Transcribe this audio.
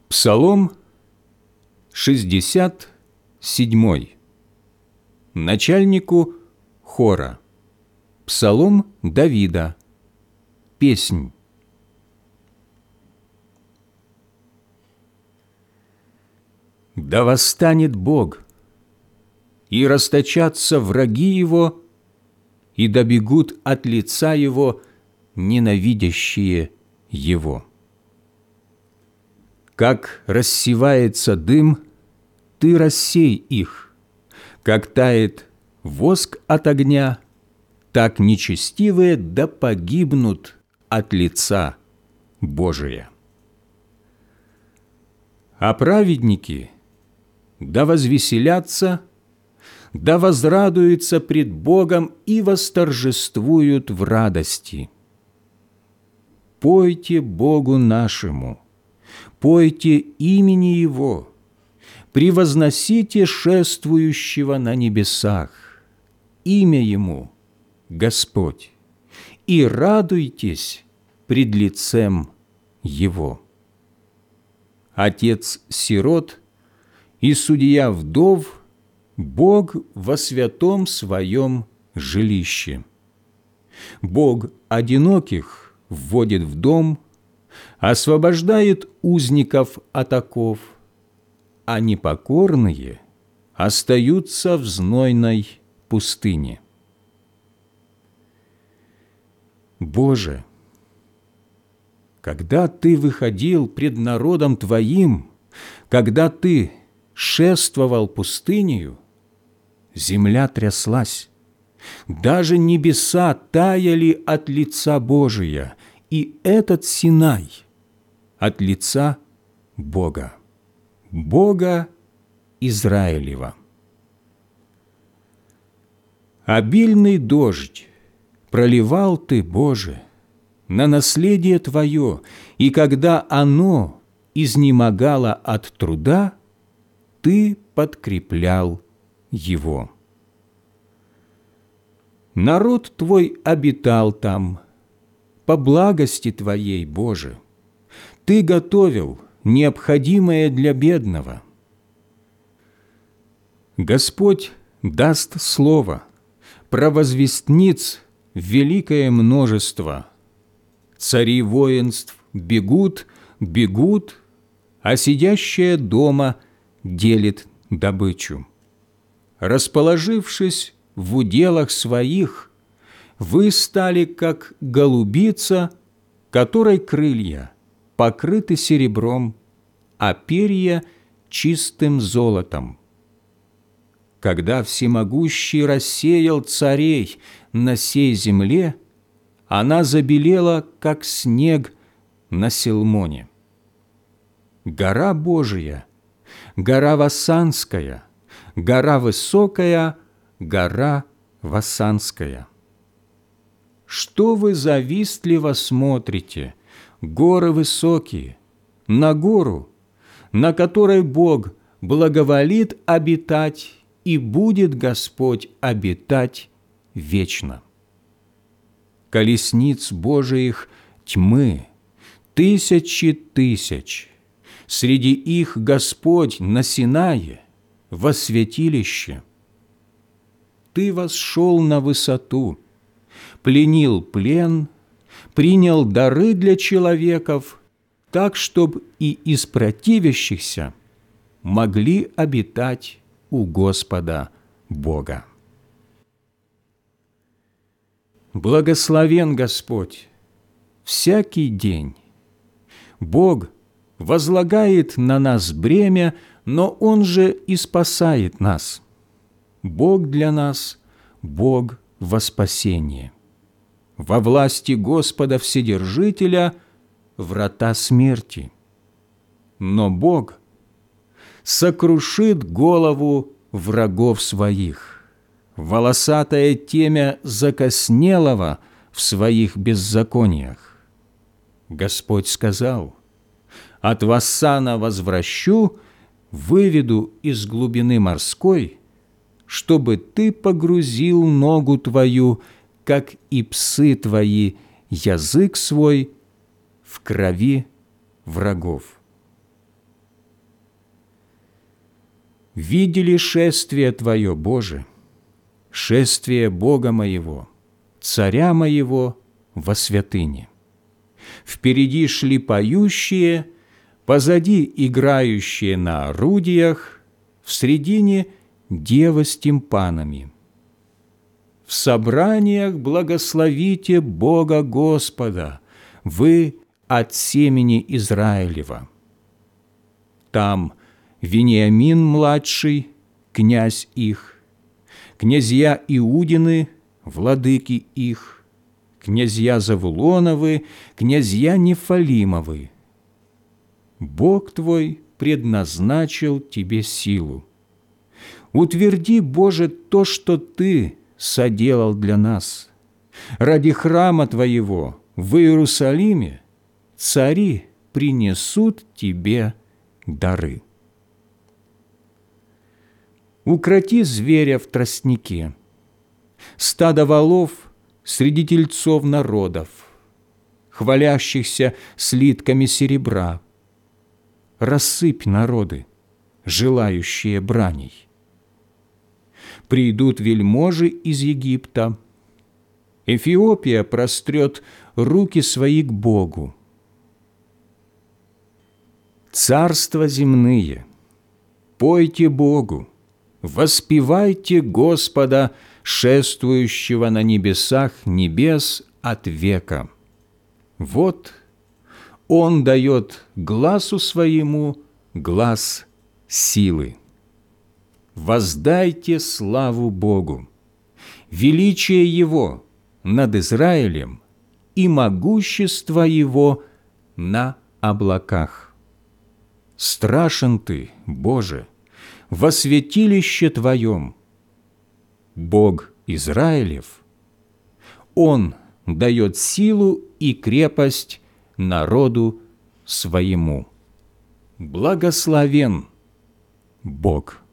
Псалом 67. Начальнику хора. Псалом Давида. Песнь. Да восстанет Бог, и расточатся враги Его, и добегут от лица Его ненавидящие Его. Как рассевается дым, Ты рассей их, как тает воск от огня, так нечестивые да погибнут от лица Божия. А праведники да возвеселятся, да возрадуются пред Богом и восторжествуют в радости. Пойте Богу нашему, пойте имени Его, превозносите шествующего на небесах, имя Ему – Господь, и радуйтесь пред лицем Его. Отец сирот и судья вдов, Бог во святом Своем жилище. Бог одиноких вводит в дом, освобождает узников от оков, а непокорные остаются в знойной пустыне. Боже, когда Ты выходил пред народом Твоим, когда Ты шествовал пустынею, земля тряслась, даже небеса таяли от лица Божия, и этот Синай от лица Бога, Бога Израилева. Обильный дождь проливал Ты, Боже, на наследие Твое, и когда оно изнемогало от труда, Ты подкреплял его. Народ Твой обитал там, по благости Твоей, Боже. Ты готовил необходимое для бедного. Господь даст слово, провозвестниц великое множество. Цари воинств бегут, бегут, а сидящая дома делит добычу. Расположившись в уделах своих, вы стали, как голубица, которой крылья покрыты серебром, а перья чистым золотом. Когда Всемогущий рассеял царей на сей земле, она забелела, как снег на Силмоне. Гора Божия, гора Вассанская, гора высокая, гора Вассанская. Что вы завистливо смотрите, горы высокие, на гору, на которой Бог благоволит обитать, и будет Господь обитать вечно? Колесниц Божиих тьмы, тысячи тысяч, среди их Господь на Синае, во святилище. Ты восшел на высоту, пленил плен, принял дары для человеков, так, чтоб и из противящихся могли обитать у Господа Бога. Благословен Господь всякий день. Бог возлагает на нас бремя, но Он же и спасает нас. Бог для нас – Бог во спасение. Во власти Господа Вседержителя врата смерти. Но Бог сокрушит голову врагов своих, волосатое темя закоснелого в своих беззакониях. Господь сказал: «От Вассана возвращу, выведу из глубины морской, чтобы ты погрузил ногу твою, как и псы твои, язык свой в крови врагов». видели шествие Твое, Боже, шествие Бога моего, Царя моего во святыне. Впереди шли поющие, позади играющие на орудиях, в средине дева с тимпанами. В собраниях благословите Бога Господа, вы от семени Израилева. Там Вениамин-младший, князь их, князья Иудины, владыки их, князья Завулоновы, князья Нефалимовы. Бог твой предназначил тебе силу. Утверди, Боже, то, что Ты соделал для нас. Ради храма Твоего в Иерусалиме цари принесут Тебе дары. Укроти зверя в тростнике, стадо волов среди тельцов народов, хвалящихся слитками серебра. Рассыпь народы, желающие браней. Придут вельможи из Египта. Эфиопия прострет руки свои к Богу. Царства земные, пойте Богу, воспевайте Господа, шествующего на небесах небес от века. Вот Он дает гласу своему глас силы. Воздайте славу Богу, величие Его над Израилем и могущество Его на облаках. Страшен Ты, Боже, во святилище Твоем. Бог Израилев, Он дает силу и крепость народу своему. Благословен Бог